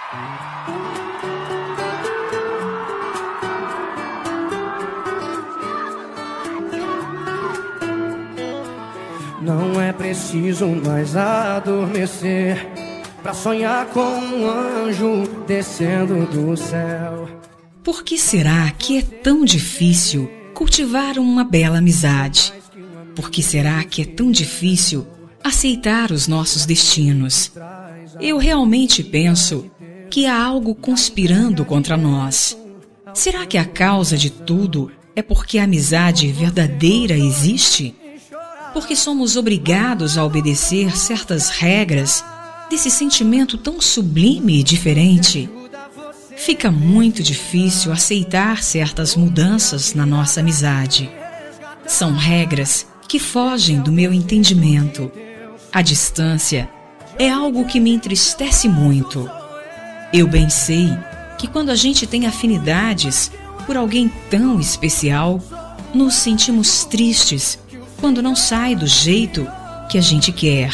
Não é preciso mais adormecer pra sonhar com um anjo descendo do céu. Por que será que é tão difícil cultivar uma bela amizade? Por que será que é tão difícil aceitar os nossos destinos? Eu realmente penso que há algo conspirando contra nós. Será que a causa de tudo é porque a amizade verdadeira existe? Porque somos obrigados a obedecer certas regras desse sentimento tão sublime e diferente? Fica muito difícil aceitar certas mudanças na nossa amizade. São regras que fogem do meu entendimento. A distância é algo que me entristece muito. Eu bem sei que quando a gente tem afinidades por alguém tão especial, nos sentimos tristes quando não sai do jeito que a gente quer.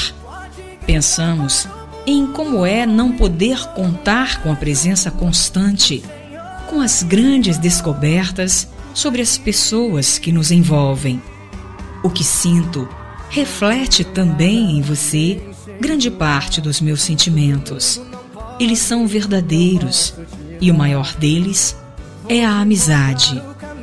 Pensamos em como é não poder contar com a presença constante, com as grandes descobertas sobre as pessoas que nos envolvem. O que sinto reflete também em você grande parte dos meus sentimentos. Eles são verdadeiros e o maior deles é a amizade.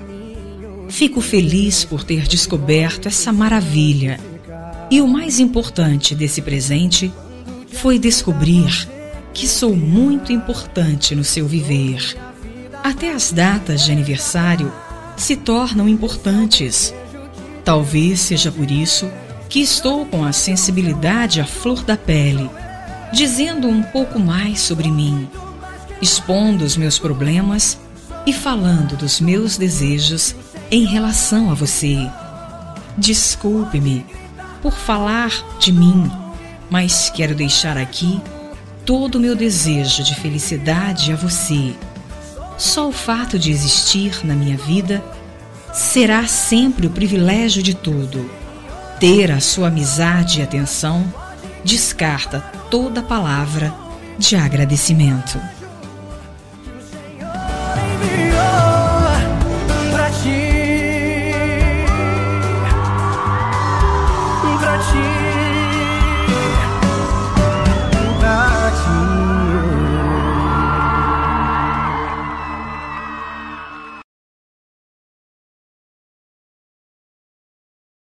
Fico feliz por ter descoberto essa maravilha. E o mais importante desse presente foi descobrir que sou muito importante no seu viver. Até as datas de aniversário se tornam importantes. Talvez seja por isso que estou com a sensibilidade à flor da pele, dizendo um pouco mais sobre mim, expondo os meus problemas e falando dos meus desejos em relação a você. Desculpe-me por falar de mim, mas quero deixar aqui todo o meu desejo de felicidade a você. Só o fato de existir na minha vida será sempre o privilégio de tudo. Ter a sua amizade e atenção descarta toda palavra de agradecimento. Pra ti.